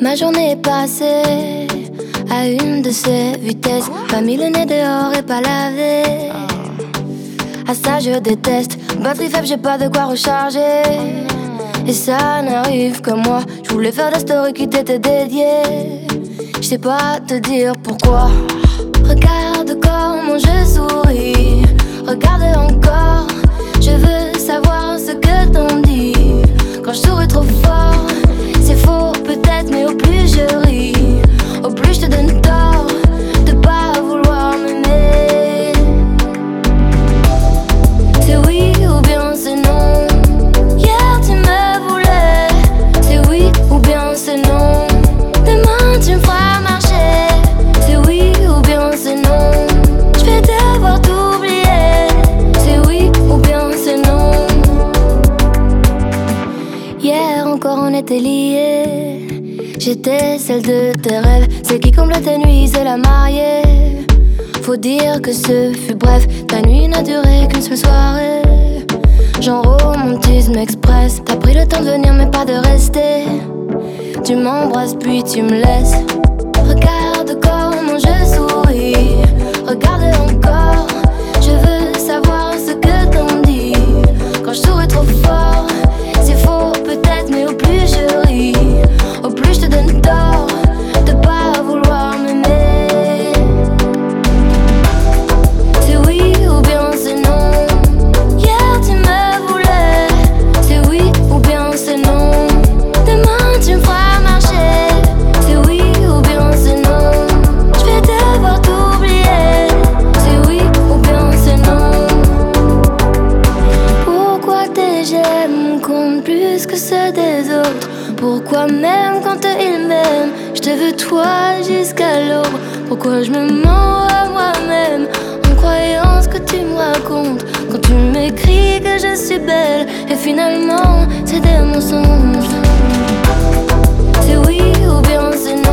Ma journée est passée à une de ces vitesses. Pas mis le nez dehors et pas lavé. À ça je déteste. Batterie faible, j'ai pas de quoi recharger. Et ça n'arrive que moi. Je voulais faire des stories qui t'étaient dédiées. Je sais pas te dire pourquoi. Regarde comment je souris. Regarde encore. Je veux savoir ce que t'en dis. Quand je souris trop fort, c'est faux peut-être, mais au plus je ris, au plus je te donne tort de pas vouloir m'aimer. C'est oui ou bien c'est non. Hier tu me voulais. C'est oui ou bien c'est non. Demain tu me feras marcher. C'est oui ou bien c'est non. Je vais devoir t'oublier. C'est oui ou bien c'est non. Hier encore on était liés. J'étais celle de tes rêves, celle qui comble tes nuits, c'est la mariée. Faut dire que ce fut bref, ta nuit n'a duré qu'une seule soirée. Genre romantisme express, t'as pris le temps de venir mais pas de rester. Tu m'embrasses puis tu me laisses. Regarde comment je souris. Regarde encore. Je veux savoir ce que t'en dis. Quand je souris trop fort, c'est faux peut-être, mais au plus je ris, au plus je te donne tort de pas vouloir m'aimer. C'est oui ou bien c'est non. Hier tu me voulais. C'est oui ou bien c'est non. Demain tu me feras marcher. C'est oui ou bien c'est non. Je vais devoir t'oublier. C'est oui ou bien c'est non. Pourquoi tes j'aime comptent plus que ceux des autres? Pourquoi même quand ils m'aiment, je te veux toi jusqu'à l'aube? Pourquoi je me mens à moi-même en croyant ce que tu me racontes? Quand tu m'écris que je suis belle et finalement c'est des mensonges. C'est oui ou bien c'est non.